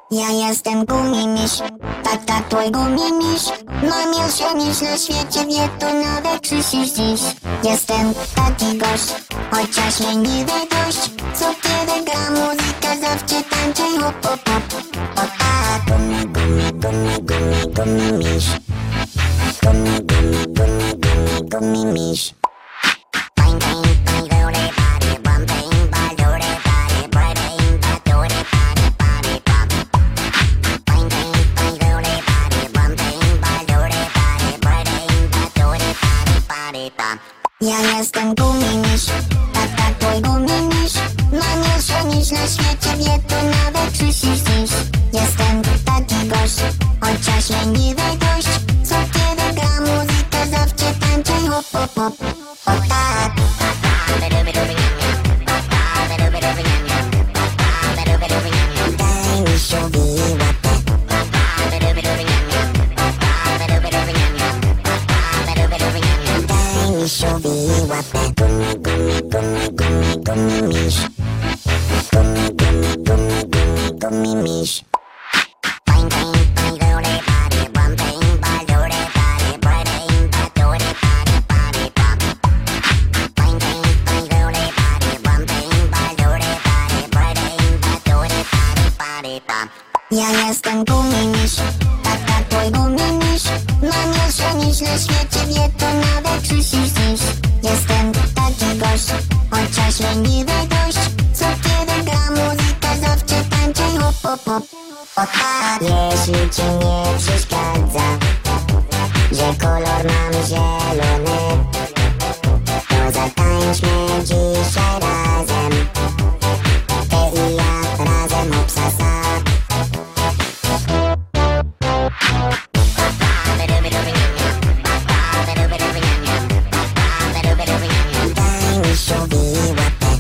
Ja jestem gumimiś, tata twój gumimiś. Najmilszy miś na świecie, wie to nawet słyszysz dziś. Jestem taki gość, chociaż leniwy dość. Co kiedy gra muzyka, zawsze tańczę hop hop hop. O tak, gumi, gumi, gumi, gumi, gumimiś. Gumi, gumi, gumi, gumi, gumimiś. Ja jestem gumimiś, tata twój gumimiś. Najmilszy miś na świecie, wie to nawet słyszysz dziś. Jestem taki gość, chociaż leniwy dość. Co kiedy gra muzyka, zawsze tańczę hop hop hop. O tak. Daj misiowi łapę. Daj misiowi łapę. Gumi, gumi, gumi, gumi, gumimiś. Gumi, gumi, gumi, gumi, gumimiś. Ja jestem gumimiś, tata twój gumimiś. Najmilszy miś na świecie, wie to nawet słyszysz dziś. Jestem taki gość, chociaż leniwy dość. Co kiedy gra muzyka, zawsze tańczę hop hop hop. O tak. Jeśli ci nie przeszkadza, że kolor mam zielony, to zatańczmy dzisiaj razem. Ty i ja razem hop sa sa. Daj misiowi łapę.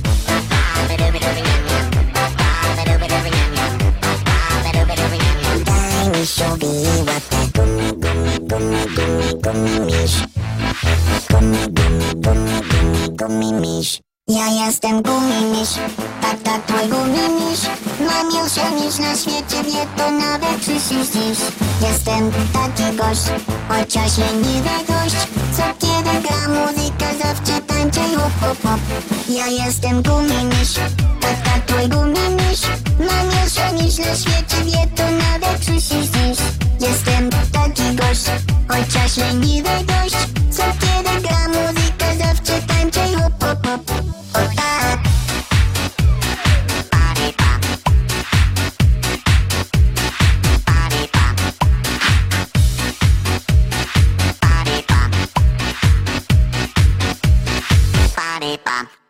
Daj misiowi łapę. Gumi, gumi, gumi, gumi, gumimiś. Gumi, gumi, gumi, gumi, gumimiś. Ja jestem gumimiś, tata twój gumimiś. Najmilszy miś na świecie, wie to nawet słyszysz dziś. Jestem taki gość, chociaż leniwy dość. Co kiedy gra muzyka, zawsze tańczę hop hop hop. Ja jestem gumimiś, tata twój gumimiś. Najmilszy miś na świecie, wie to nawet słyszysz dziś. Jestem taki gość, chociaż leniwy dość. Co kiedy gra muzyka, zawsze tańczę hop hop hop. O tak. Party pop.